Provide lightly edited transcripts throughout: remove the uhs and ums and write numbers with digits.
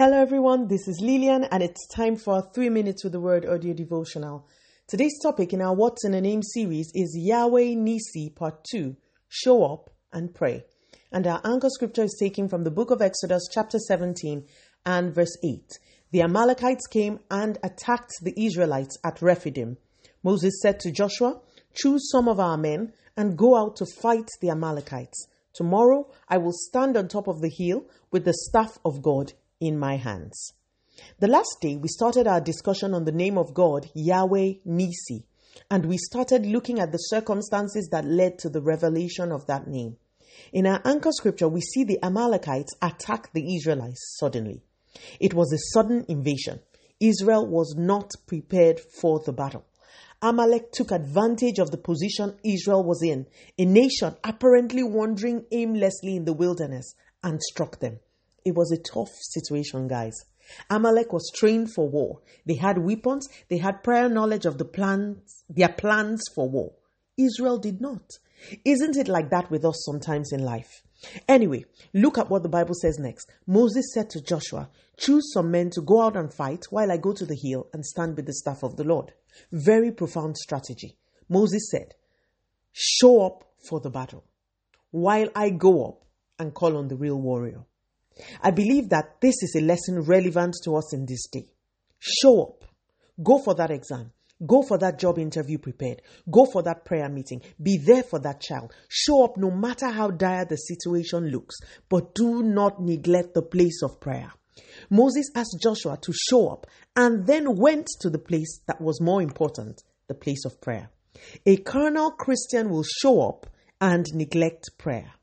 Hello everyone, this is Lillian and it's time for our 3 minutes with the word audio devotional. Today's topic in our What's in a Name series is Yahweh Nisi Part 2, Show Up and Pray. And our anchor scripture is taken from the book of Exodus chapter 17 and verse 8. The Amalekites came and attacked the Israelites at Rephidim. Moses said to Joshua, "Choose some of our men and go out to fight the Amalekites. Tomorrow I will stand on top of the hill with the staff of God in my hands." The last day, we started our discussion on the name of God, Yahweh Nisi, and we started looking at the circumstances that led to the revelation of that name. In our anchor scripture, we see the Amalekites attack the Israelites suddenly. It was a sudden invasion. Israel was not prepared for the battle. Amalek took advantage of the position Israel was in, a nation apparently wandering aimlessly in the wilderness, and struck them. It was a tough situation, guys. Amalek was trained for war. They had weapons. They had prior knowledge of their plans for war. Israel did not. Isn't it like that with us sometimes in life? Anyway, look at what the Bible says next. Moses said to Joshua, "Choose some men to go out and fight while I go to the hill and stand with the staff of the Lord." Very profound strategy. Moses said, "Show up for the battle while I go up and call on the real warrior." I believe that this is a lesson relevant to us in this day. Show up. Go for that exam. Go for that job interview prepared. Go for that prayer meeting. Be there for that child. Show up no matter how dire the situation looks, but do not neglect the place of prayer. Moses asked Joshua to show up and then went to the place that was more important, the place of prayer. A carnal Christian will show up and neglect prayer.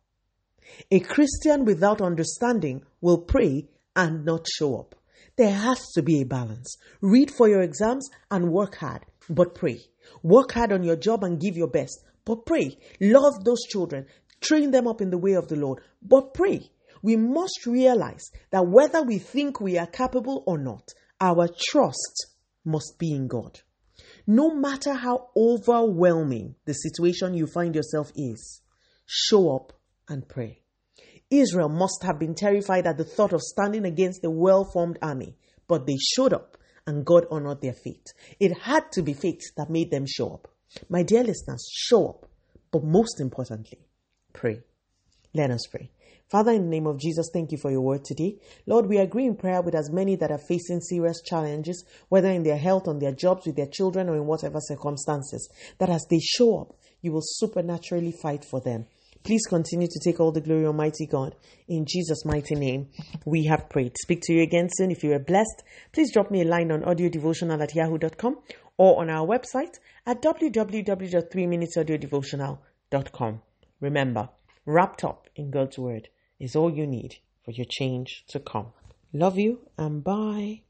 A Christian without understanding will pray and not show up. There has to be a balance. Read for your exams and work hard, but pray. Work hard on your job and give your best, but pray. Love those children. Train them up in the way of the Lord, but pray. We must realize that whether we think we are capable or not, our trust must be in God. No matter how overwhelming the situation you find yourself is, show up and pray. Israel must have been terrified at the thought of standing against a well-formed army, but they showed up and God honored their faith. It had to be faith that made them show up. My dear listeners, show up, but most importantly, pray. Let us pray. Father, in the name of Jesus, thank you for your word today. Lord, we agree in prayer with as many that are facing serious challenges, whether in their health, on their jobs, with their children, or in whatever circumstances, that as they show up, you will supernaturally fight for them. Please continue to take all the glory, Almighty God. In Jesus' mighty name, we have prayed. Speak to you again soon. If you are blessed, please drop me a line on audiodevotional@yahoo.com or on our website at www.3minutesaudiodevotional.com. Remember, wrapped up in God's word is all you need for your change to come. Love you and bye.